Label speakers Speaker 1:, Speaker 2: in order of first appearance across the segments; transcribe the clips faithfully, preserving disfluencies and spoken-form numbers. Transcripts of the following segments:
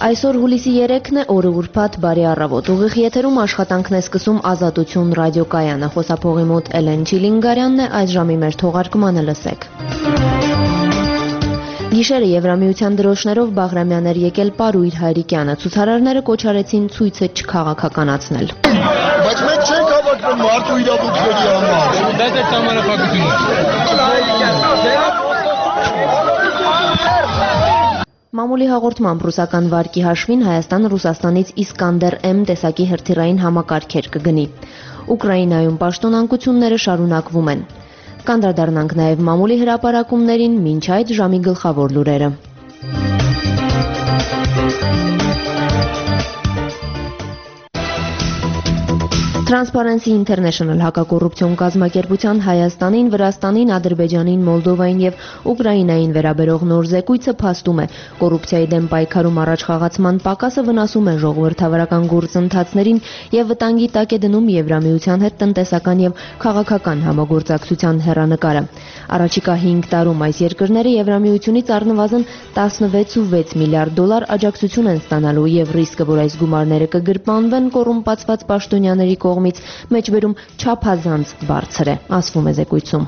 Speaker 1: Այսօր հուլիսի երեքն է, օրը ուրբաթ, բարի առավոտ։ Ուղիղ եթերում աշխատանքն է սկսում Ազատություն ռադիոկայանը։ Խոսափողի մոտ Էլեն Չիլինգարյանն է, այս ժամի մեր թողարկմանը լսեք։ Գիշերը Եվրամիության դրոշներով Բաղրամյան էր եկել Պարույր Հայրիկյանը։ Ցուցարարները կոչ արեցին ցույցը չքաղաքականացնել։
Speaker 2: Բայց մենք չենք հավաքվում մարդու իրավունքների համար։ Դա է ճամարապակությունը։
Speaker 1: Մամուլի հաղորդմամբ ռուսական վարկի հաշվին Հայաստանը Ռուսաստանից Իսկանդեր M տեսակի հրթիռային համակարգեր կգնի։ Ուկրաինայում պաշտոնանկությունները շարունակվում են։ Կանդրադառնանք նաև մամուլի հրապարակումներին, մինչ այդ ժամի գլխավոր լուրերը։ Transparency International հակակոռուպցիոն կազմակերպության Հայաստանին, Վրաստանին, Ադրբեջանին, Մոլդովային եւ Ուկրաինային վերաբերող նոր զեկույցը փաստում է կոռուպցիայի դեմ պայքարում առաջ խաղացման պակասը վնասում է ժողովրդավարական գործընթացներին եւ վտանգի տակ է դնում Եվրամիության հետ տնտեսական եւ քաղաքական համագործակցության հեռանկարը։ Առաջիկա հինգ տարում այս երկրները Եվրամիությունից առնվազն տասնվեց ու վեց միլիարդ դոլար աջակցություն են ստանալու եւ ռիսկը, որ այս գումարները կգրպանվեն կոռումպացված պաշտոնյաների կողմից մեջբերում չափազանց բարձր է, ասվում է զեկույցում։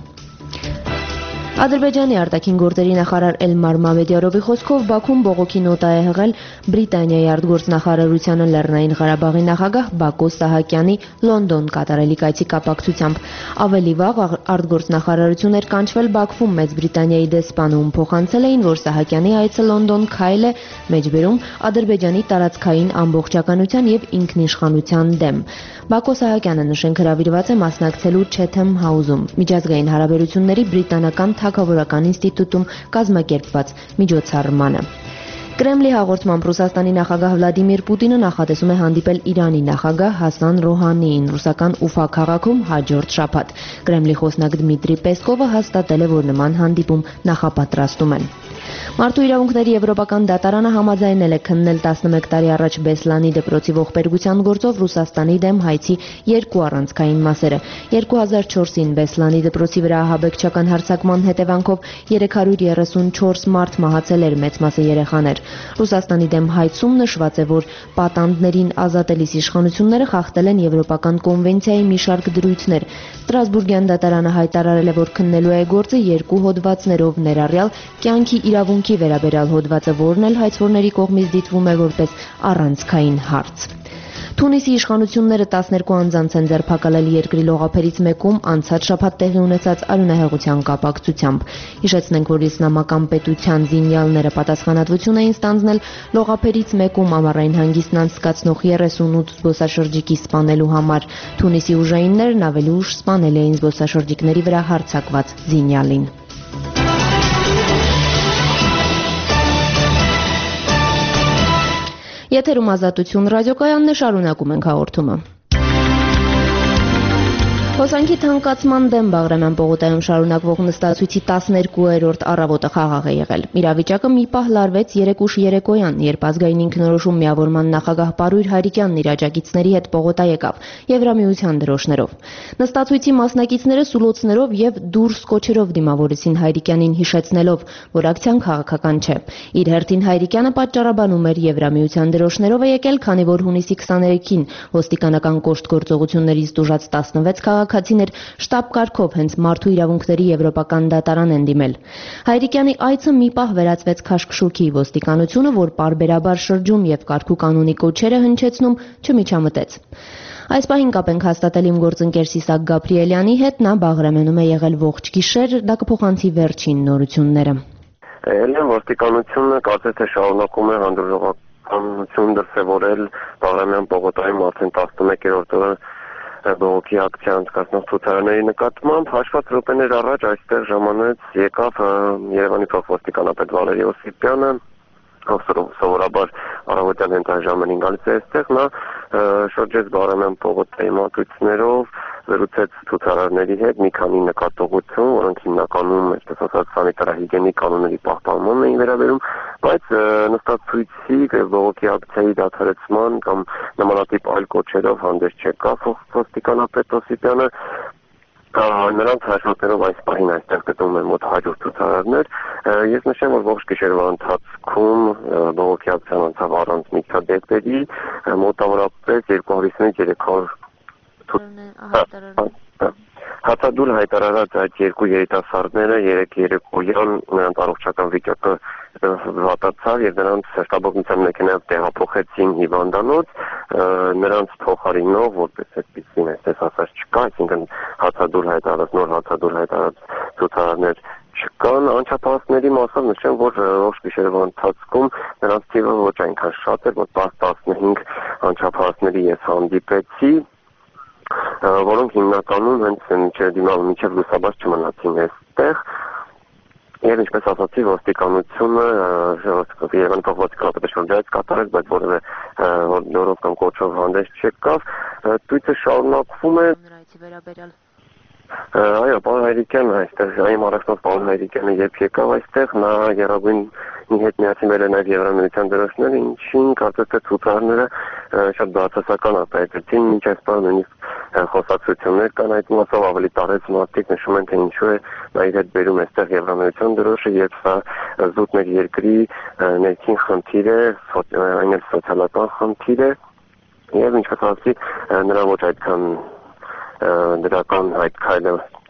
Speaker 1: Ադրբեջանի արտաքին գործերի նախարար Էլմար Մամեդյարովի խոսքով Բաքուն բողոքի նոտա է հղել Բրիտանիայի արտգործնախարարությանը Լեռնային Ղարաբաղի նախագահ Բակո Սահակյանի Լոնդոն կատարելի կայցի կապակցությամբ։ Ավելի վաղ արտգործնախարարություն էր կանչվել Բաքվում Մեծ Բրիտանիայի դեսպանը, ում փոխանցել էին, որ Սահակյանի այցը Լոնդոն քայլ է մեջբերում Ադրբեջանի տարածքային ամբողջականության եւ ինքնիշխանության դեմ։ Բակո Սահակյանը, նշենք, հրավիրված է մասնակցելու Չեթեմ Հաուզում միջազգային հարաբերությունների բրիտանական թագավորական ինստիտուտում կազմակերպված միջոցառմանը։ Կրեմլի հաղորդմամբ Ռուսաստանի նախագահ Վլադիմիր Պուտինը նախատեսում է հանդիպել Իրանի նախագահ Հասան Ռոհանիին ռուսական Ուֆա քաղաքում հաջորդ շաբաթ։ Կրեմլի խոսնակ Դմիտրի Պեսկովը հաստատել է, որ նման հանդիպում նախապատրաստում են։ Մարդու իրավունքների եվրոպական դատարանը համաձայնել է քննել տասնմեկ տարի առաջ Բեսլանի դպրոցի ողբերգության գործով Ռուսաստանի դեմ հայցի երկու առանցքային մասերը։ երկու հազար չորսին Բեսլանի դպրոցի վրա ահաբեկչական հարձակման հետևանքով երեք հարյուր երեսունչորս մարդ մահացել էր, մեծ մասը երեխաներ։ Ռուսաստանի դեմ հայցում նշված է, որ պատանդներին ազատելիս իշխանությունները խախտել են Եվրոպական կոնվենցիայի մի շարք դրույթներ։ Ստրասբուրգյան դատարանը հայտարարել է, որ քննելու է գործը երկու հոդվածներով, ներառյալ կյանքի իրավունքի վերաբերյալ հոդվածը, որն էլ հայցվորների կողմից դիտվում է որպես առանցքային հարց։ Թունիսի իշխանությունները տասներկու անձանց են ձերբակալել երկրի լողափերից մեկում անցած շաբաթ տեղի ունեցած արյունահեղության կապակցությամբ։ Հիշեցնենք, որ իսլամական պետության զինյալները պատասխանատվություն էին ստանձնել լողափերից մեկում ամառային հանգիստն անցկացնող երեսունութ զբոսաշրջիկի սպանելու համար։ Թունիսի ուժայիններն ավելի ուշ սպանել էին զբոսաշրջիկների վրա հարձակված զինյալին։ Եթերում Ազատություն ռադիոկայանն է, շարունակում ենք հաղորդումը։ Հոսանքի թանկացման դեմ Բաղրամյան պողոտայում շարունակվող նստացույցի տասներկուերորդ առավոտը խաղաղ է եղել։ Իրավիճակը մի պահ լարվեց երեկ ուշ երեկոյան, երբ ազգային ինքնորոշում միավորման նախագահ Պարույր Հայրիկյանն իր աջակիցների հետ պողոտա եկավ Եվրամիության դրոշներով։ Նստացույցի մասնակիցները սուլոցներով եւ դուրս կոչերով դիմավորեցին Հայրիկյանին, հիշեցնելով, որ ակցիան քաղաքական չէ։ Իր հերթին Հայրիկյանը պատճառաբանում էր Եվրամիության դրոշներով է եկել, քանի որ հունիսի քսաներեքին ոստիկանական կոշտ գործողություններից տուժած տասնվեց քաղաքացիներ շտաբ կարգով հենց մարդու իրավունքների եվրոպական դատարան են դիմել։ Հայրիկյանի այցը մի պահ վերածվեց քաշքշուկի, ոստիկանությունը, որ պարբերաբար շրջում եւ կարգու կանոնի կոչերը հնչեցնում, չմիջամտեց։ Այս պահին կապ ենք հաստատել իմ գործընկեր Սիսակ Գաբրիելյանի հետ, նա Բաղրամյանում է եղել ողջ գիշեր, դա կփոխանցի վերջին նորությունները։
Speaker 3: Էլեն ոստիկանությունը կարծես թե շարունակում է հանդուրժողականություն դրսևորել Բաղրամյան պողոտայում արդեն տասնմեկերորդ օրը բողոքի ակցիա անցկացնող ցուցարարների նկատմամբ։ Հաշված րոպեներ առաջ այստեղ ժամանեց եկավ Երևանի փոխոստիկանապետ Վալերի Օսիպյանը, ով սովորաբար առավոտյան հենց այս ժամերին գալիս է այստեղ, նա շրջեց Բաղրամյան պողոտայի մատույցներով, զրուցեց ցուցարարների հետ մի քանի նկատողություն, որոնք հիմնականում, այսպես ասած, սանիտարահիգիենիկ կանոնների պահպանմանն էին վերաբերում, բայց նստացույցի եւ բողոքի ակցիայի դադարեցման կամ նմանատիպ այլ կոչերով հանդես չեկավ ոստիկանապետ Օսիպյանը։ Նրանց հաշվարկներով այս պահին այստեղ գտնվում են մոտ հարյուր ցուցարարներ։ Ես նշեմ, որ ողջ գիշերվա ընթացքում բողոքի ակցիան անցավ առանց միջադեպերի, մոտավորապես երկու հարյուրից երեք հարյուր Հացադուլ հայտարարած այդ երկու երիտասարդները երեք երեկոյան նրանց առողջական վիճակը վատացավ եւ նրանց շտաբօգնության մեքենայով տեղափոխեցին հիվանդանոց, նրանց փոխարինող որպես այդպեսին այսպես ասած չկա, այսինքն հացադուլ հայտարարած նոր հացադուլ հայտարարած ցուցարարներ չկան, անչափահասների մասով նշեմ, որ ողջ գիշերվա ընթացքում նրանց թիվը ոչ այնքան շատ էր, որ տասնհինգ անչափահասների ես հանդիպեցի, որոնք հիմնականում հենց դիմալ մինչև լուսաբաց չմնացին այստեղ եւ ինչպես ասացի ոստիկանությունը Երևանի քաղաքապետի շրջանից կատարեց, բայց որևէ նորով կամ կոչով հանդես չեկավ, ցույցը շարունակվում է Այո, պարոն Հայրիկյան այստեղ այն առաջնորդ պարոն Հայրիկյանը երբ եկավ այստեղ, նա Եռագույն հետ միացվել է նաև Եվրամիության դրոշները, ինչին կարծես թե ցուցարարները շատ բացասական արտահայտեցին, մինչ այս պահը նույնիսկ խոսակցություններ կան այդ մասով ավելի տարեց մարդիկ նշում են թե ինչու է նա իր հետ բերում այստեղ Եվրամիության դրոշը, երբ սա զուտ մեր երկրի ներքին խնդիր է, այն էլ սոցիալական խնդիր է եւ ինչպես ասացի նրա ոչ այդքան դրական այդ քայլը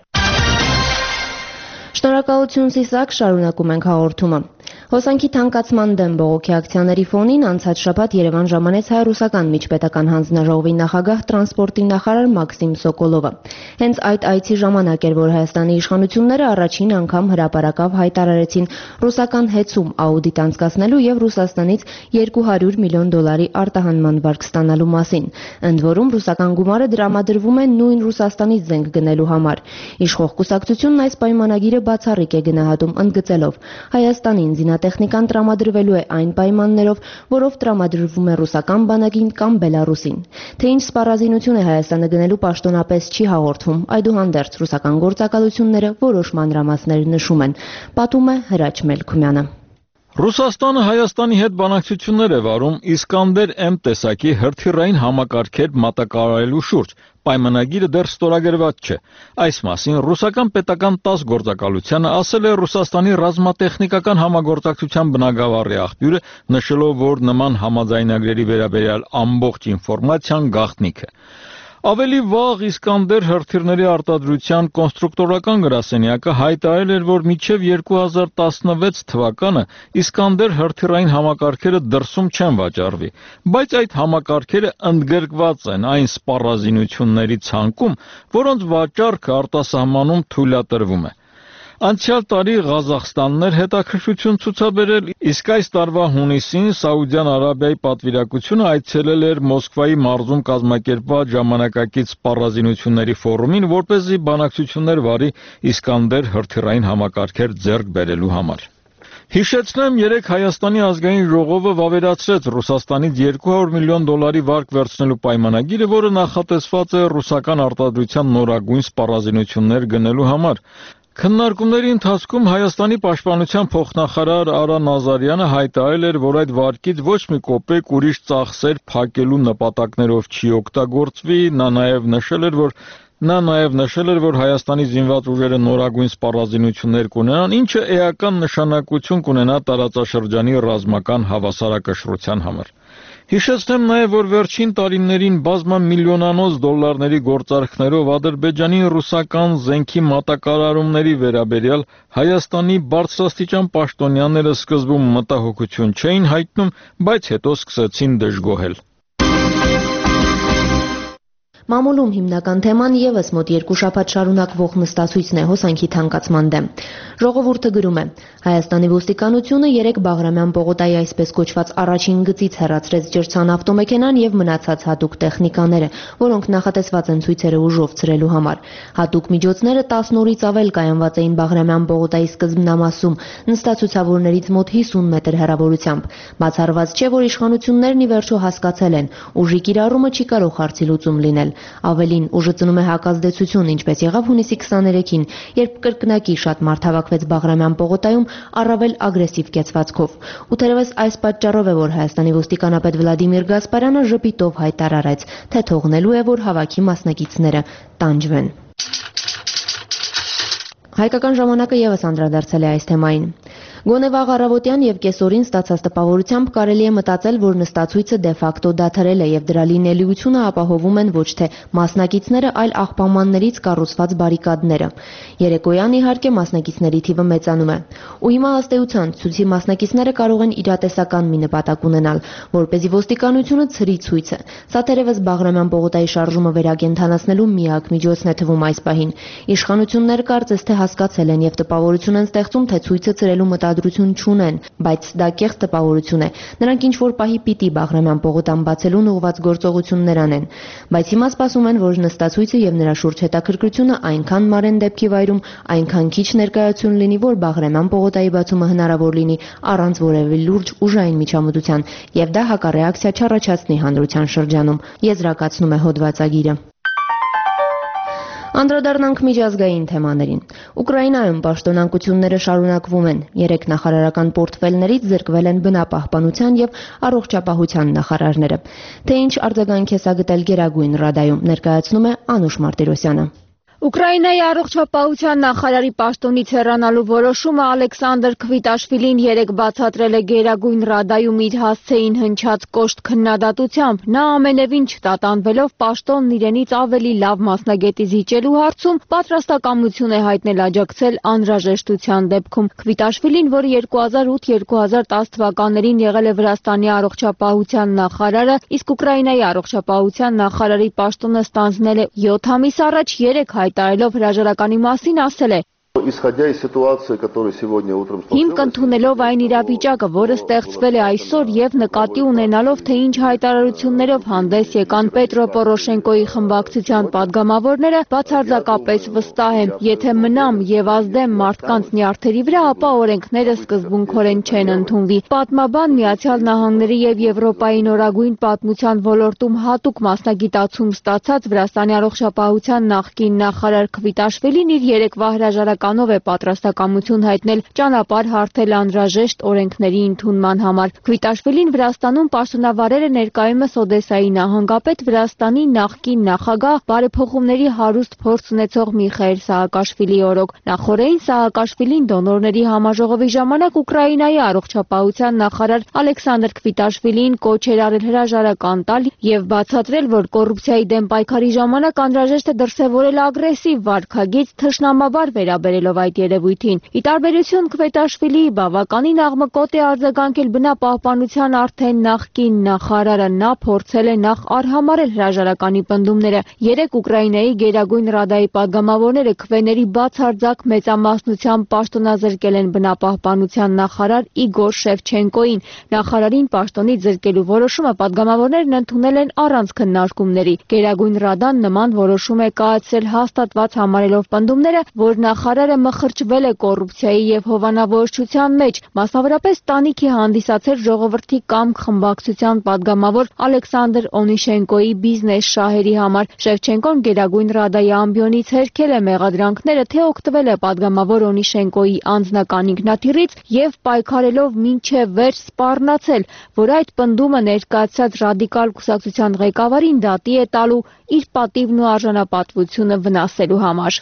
Speaker 1: Շնորհակալություն Սիսակ, շարունակում ենք հաղորդումը։ Հոսանքի թանկացման դեմ բողոքի ակցիաների ֆոնին անցած շաբաթ Երևան ժամանեց հայ-ռուսական միջպետական հանձնաժողովի նախագահ տրանսպորտի նախարար Մաքսիմ Սոկոլովը։ Հենց այդ այցի ժամանակ էր, որ Հայաստանի իշխանությունները առաջին անգամ հրապարակավ հայտարարեցին ռուսական հեծում աուդիտ անցկացնելու եւ Ռուսաստանից երկու հարյուր միլիոն դոլարի արտահանման վարկ ստանալու մասին։ Ընդ որում ռուսական գումարը դրամադրվում է նույն Ռուսաստանից զենք գնելու համար։ Իշխող կուսակցությունն այս պայմանագիրը բացառիկ է գնահատում, ընդգծելով Հայաստանին զինատեխնիկան տրամադրվելու է այն պայմաններով, որով տրամադրվում է ռուսական բանակին կամ Բելարուսին։ Թե ինչ սպառազինություն է Հայաստանը գնելու պաշտոնապես չի հաղորդվում, այդուհանդերձ ռուսական գործակալությունները որոշ մանրամասներ նշում են, պատում է Հրաչ Մելքումյանը։
Speaker 4: Ռուսաստանը Հայաստանի հետ բանակցություններ է վարում Իսկանդեր M տեսակի հրթիռային համակարգեր մատակարարելու շուրջ, պայմանագիրը դեռ ստորագրված չէ։ Այս մասին ռուսական պետական տաս գործակալությանը ասել է Ռուսաստանի ռազմատեխնիկական համագործակցության բնագավառի աղբյուրը, նշելով, որ նման համաձայնագրերի վերաբերյալ ամբողջ ինֆորմացիան գաղտնիք է։ Ավելի վաղ Իսկանդեր հրթիռների արտադրության կոնստրուկտորական գրասենյակը հայտարարել էր, որ մինչև երկու հազար տասնվեց թվականը Իսկանդեր հրթիռային համակարգերը դրսում չեն վաճառվի, բայց այդ համակարգերը ընդգրկված են այն սպառազինությունների ցանկում, որոնց վաճառքը արտասահմանում թույլատրվում է։ Անցյալ տարի Ղազախստանն էր հետաքրքրություն ցուցաբերել, իսկ այս տարվա հունիսին Սաուդյան Արաբիայի պատվիրակությունը այցելել էր Մոսկվայի մարզում կազմակերպված ժամանակակից սպառազինությունների ֆորումին, որպեսզի բանակցություններ վարի Իսկանդեր հրթիռային համակարգեր ձեռք բերելու համար։ Հիշեցնեմ, երեք Հայաստանի ազգային ժողովը վավերացրեց Ռուսաստանից երկու հարյուր միլիոն դոլարի վարկ վերցնելու պայմանագիրը, որը նախատեսված է ռուսական արտադրության նորագույն սպառազինություններ գնելու համար։ Քննարկումների ընթացքում Հայաստանի պաշտպանության փոխնախարար Արա Նազարյանը հայտարարել էր, որ այդ վարկից ոչ մի կոպեկ ուրիշ ծախսեր փակելու նպատակներով չի օգտագործվի, նա նաև նշել էր, որ Նա նաև նշել էր, որ Հայաստանի զինված ուժերը նորագույն սպառազինություններ կունենան, ինչը էական նշանակություն կունենա տարածաշրջանի ռազմական հավասարակշռության համար։ Հիշեցնեմ նաև, որ վերջին տարիներին բազմամիլիոնանոց դոլարների գործարքներով Ադրբեջանի ռուսական զենքի մատակարարումների վերաբերյալ Հայաստանի բարձրաստիճան պաշտոնյաները սկզբում մտահոգություն չէին հայտնում, բայց հետո սկսեցին դժգոհել։
Speaker 1: Մամուլում հիմնական թեման եւս մոտ երկու շաբաթ շարունակվող նստացույցն է հոսանքի թանկացման դեմ։ Ժողովուրդը գրում է. Հայաստանի ոստիկանությունը երեք Բաղրամյան պողոտայի այսպես կոչված առաջին գծից հեռացրեց ջրցան ավտոմեքենան եւ մնացած հատուկ տեխնիկաները, որոնք նախատեսված են ցույցերը ուժով ցրելու համար։ Հատուկ միջոցները տասն օրից ավել կայանված էին Բաղրամյան պողոտայի սկզբնամասում, նստացուցավորներից մոտ հիսուն մետր հեռավորությամբ։ Բացառված չէ, որ իշխանություններն ի վերջո հասկացել են, ուժի կիրառումը չի կարող հարցի լուծում լինել։ Ավելին, ուժը ծնում է հակազդեցություն, ինչպես եղավ հունիսի քսաներեքին, երբ կրկնակի շատ մարդ հավաքվեց Բաղրամյան պողոտայում առավել ագրեսիվ կեցվածքով։ Ու թերևս այս պատճառով է, որ Հայաստանի ոստիկանապետ Վլադիմիր Գասպարյանը ժպիտով հայտարարեց, թե թողնելու է, որ հավաքի մասնակիցները տանջվեն։ Հայկական ժամանակը ևս անդրադարձել է այս թեմային։ Գոնե վաղ առավոտյան եւ կեսօրին ստացած տպավորությամբ կարելի է մտածել, որ նստացույցը դե ֆակտո դադարել է եւ դրա լինելիությունը ապահովում են ոչ թե մասնակիցները, այլ աղբամաններից կառուցված բարիկադները։ Երեկոյան իհարկե մասնակիցների թիվը մեծանում է։ Ու հիմա ըստ էության ցույցի մասնակիցները կարող են իրատեսական մի նպատակ ունենալ, որպեսզի ոստիկանությունը ցրի ցույցը։ Սա թերևս Բաղրամյան պողոտայի շարժումը վերակենդանացնելու միակ միջոցն է թվում այս պահին։ Իշխանությունները կարծես թե հասկացել են եւ տպավորություն են ստեղծում, թե ցույցը ցրելու մտադրություն չունեն, բայց դա կեղծ տպավորություն է։ Նրանք ինչ որ պահի պիտի Բաղրամյան պողոտան բացելուն ուղղված գործողություններ անեն, բայց հիմա սպասում են, որ նստացույցը եւ նրա շուրջ հետաքրքրությունը այնքան մարեն դեպքի վայրում, այնքան քիչ ներկայություն լինի, որ Բաղրամյան պողոտայի բացումը հնարավոր լինի առանց որևէ լուրջ ուժային միջամտության, եւ դա հակառեակցիա չառաջացնի հանրության շրջանում, եզրակացնում է հոդվածագիրը։ Անդրադառնանք միջազգային թեմաներին։ Ուկրաինայում պաշտոնանկությունները շարունակվում են։ Երեք նախարարական պորտֆելներից զրկվել են բնապահպանության եւ առողջապահության նախարարները։ Թե ինչ արձագանք է սա գտել Գերագույն Ռադայում, ներկայացնում է Անուշ Մարտիրոսյանը։
Speaker 5: Ուկրաինայի առողջապահության նախարարի պաշտոնից հեռանալու որոշումը Ալեքսանդր Քվիտաշվիլին երեկ բացատրել է Գերագույն Ռադայում իր հասցեին հնչած կոշտ քննադատությամբ։ Նա ամենևին չտատանվելով պաշտոնն իրենից ավելի լավ մասնագետի զիջելու հարցում պատրաստակամություն է հայտնել աջակցել անհրաժեշտության դեպքում։ Քվիտաշվիլին, որը երկու հազար ութ երկու հազար տաս թվականներին եղել է Վրաստանի առողջապահության նախարարը, իսկ Ուկրաինայի առողջապահության նախարարի պաշտոնը ստանձնել է յոթ ամիս առաջ, երեկ հայտարարելով հրաժարականի մասին ասել է.
Speaker 6: Исходя из ситуации, которая сегодня утром
Speaker 5: Հիմք ընդունելով այն իրավիճակը, որը ստեղծվել է այսօր եւ նկատի ունենալով, թե ինչ հայտարարություններով հանդես եկան Պետրո Պորոշենկոյի խմբակցության падգամավորները, բացարձակապես վստահ եմ, եթե մնամ եւ ազդեմ մարդկանց նյարդերի վրա, ապա օրենքները սկզբունքորեն չեն ընդունվի։ Պատմաբան Միացյալ Նահանգների եւ Եվրոպայի նորագույն պատմության ոլորտում հատուկ մասնագիտացում ստացած Վրաստանի առողջապահության նախկին նախարար Քվիտաշվիլին իր երեկվա հրաժարական ով է պատրաստակամություն հայտնել ճանապարհ հարթել անհրաժեշտ օրենքների ընդունման համար։ Քվիտաշվիլին Վրաստանում պաշտոնավարել է ներկայումս Օդեսայի նահանգապետ, Վրաստանի նախկին նախագահ, բարեփոխումների հարուստ փորձ ունեցող Միխայել Սահակաշվիլիի օրոք։ Նախորդին Սահակաշվիլին դոնորների համաժողովի ժամանակ Ուկրաինայի առողջապահության նախարար Ալեքսանդր Քվիտաշվիլիին կոչ էր արել հրաժարական տալ եւ բացատրել, որ կոռուպցիայի դեմ պայքարի ժամանակ անհրաժեշտ է դրսեւորել ագրեսիվ վարքագիծ, թշնամաբար վերաբերելով այդ երևույթին։ Ի տարբերություն Քվետաշվիլիի բավականին աղմկոտ է արձագանքել բնապահպանության արդեն նախկին նախարարը։ Նա փորձել է նախ արհամարել հրաժարականի պնդումները։ Երեք Ուկրաինայի Գերագույն Ռադայի падգամավորները քվեների բացարձակ մեծամասնությամբ պաշտոնազրկել են բնապահպանության նախարար Իգոր Շևչենկոին։ Նախարարին պաշտոնից զրկելու որոշումը падգամավորներն ընդունել են առանց քննարկումների։ Գերագույն Ռադան նման որոշում է կայացրել հաստատված համարելով պնդումները, որ նախարարը մխրճվել է կոռուպցիայի եւ հովանավորչության մեջ, մասնավորապես տանիք է հանդիսացել ժողովրդի կամք խմբակցության падգամավոր Ալեքսանդր Օնիշենկոյի բիզնես շահերի համար։ Շևչենկոն Գերագույն Ռադայի ամբիոնից հերքել է մեղադրանքները, թե օգտվել է падգամավոր Օնիշենկոյի անձնական ինքնաթիռից եւ պայքարելով մինչեւ վերջ սպառնացել, որ այդ պնդումը ներկայացած ռադիկալ կուսակցության ղեկավարին դատի է տալու իր պատիվն ու արժանապատվությունը վնասելու համար։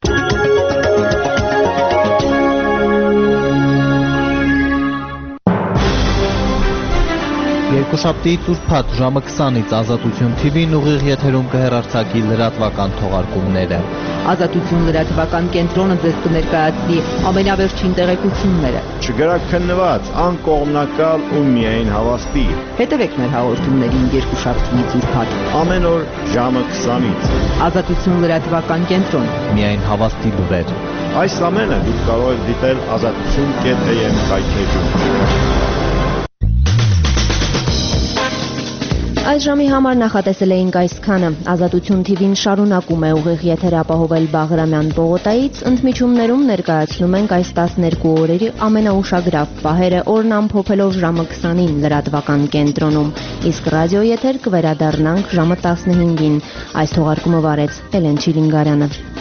Speaker 7: Երկուշաբթի Տուրփաթ ժամը քսանից Ազատություն թի վին ուղիղ եթերում կհեռարձակի լրատվական թողարկումները։
Speaker 1: Ազատություն լրատվական կենտրոնը ձեզ կներկայացնի ամենավերջին տեղեկությունները։
Speaker 2: Չգրաքննված, անկողմնակալ ու միայն հավաստի։
Speaker 1: Հետևեք մեր հաղորդումներին երկուշաբթիից Ուրբաթ
Speaker 2: Ամեն օր ժամը քսանից։
Speaker 1: Ազատություն լրատվական կենտրոն։
Speaker 7: Միայն հավաստի լուրեր։
Speaker 2: Այս ամենը դուք կարող եք դիտել ազատություն կետ է եմ կայքեջում։
Speaker 1: Այս ժամի համար նախատեսել էինք այսքանը։ Ազատություն թի վին շարունակում է ուղիղ եթեր ապահովել Բաղրամյան պողոտայից, ընդմիջումներում ներկայացնում ենք այս տասներկու օրերի ամենաուշագրավ պահերը, օրն ամփոփելով ժամը քսանին լրատվական կենտրոնում, իսկ ռադիո եթեր կվերադառնանք ժամը տասնհինգին։ Այս թողարկումը վարեց Էլեն Չիլինգարյանը։